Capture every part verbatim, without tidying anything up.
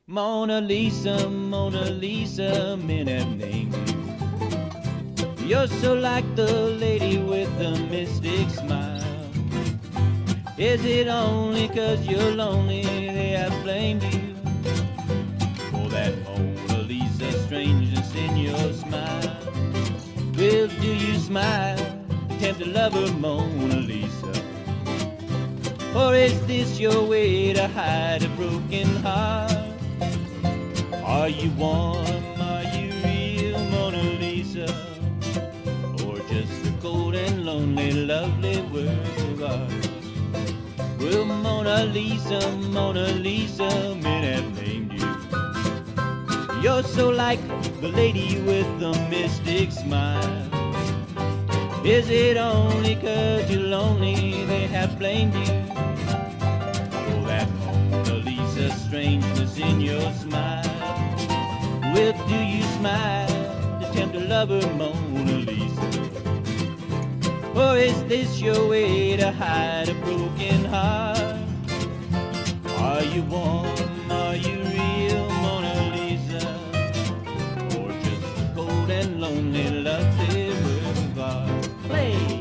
Mona Lisa, Mona Lisa, men have named you. You're so like the lady with the mystic smile. Is it only 'cause you're lonely they have blamed you for that Mona Lisa strangeness in your smile? Well, do you smile, tempt a lover, Mona Lisa? Or is this your way to hide a broken heart? Are you warm, are you real, Mona Lisa? Or just a cold and lonely, lovely work of art? Well, Mona Lisa, Mona Lisa, men have named you. You're so like the lady with the mystic smile. Is it only 'cause you're lonely they have blamed you for that Mona Lisa strangeness in your smile? Well, do you smile to tempt a lover, Mona Lisa? Or is this your way to hide a broken heart? Are you warm, are you real, Mona Lisa? Or just a cold and lonely, lovely work of art? Play!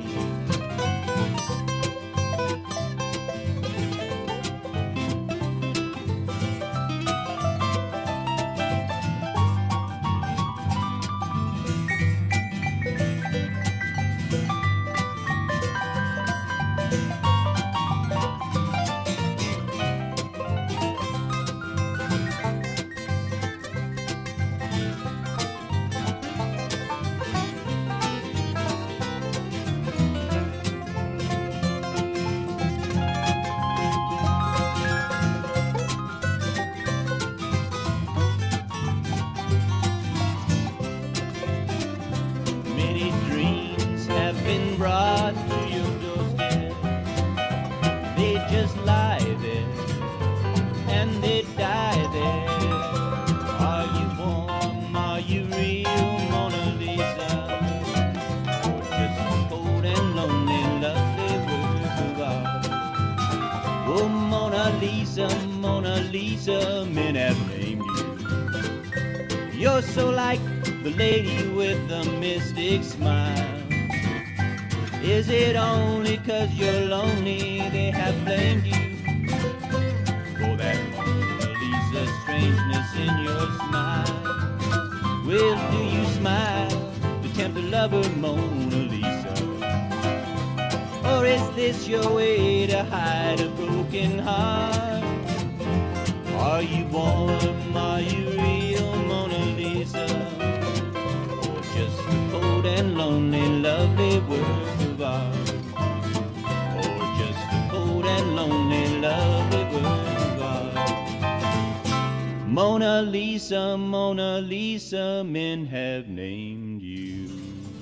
Brought to your doorstep, they just lie there and they die there. Are you warm, are you real, Mona Lisa? Or just a cold and lonely, lovely work of art? Oh, Mona Lisa, Mona Lisa, men have named you. You're so like the lady with the mystic smile. Is it only 'cause you're lonely they have blamed you for that Mona Lisa strangeness in your smile? Well, do you smile to tempt a lover, Mona Lisa? Or is this your way to hide a broken heart? Are you warm, are you real, Mona Lisa? Or just a cold and lonely, lovely work of art? Or just a cold and lonely, lovely work of art? Mona Lisa, Mona Lisa, men have named you.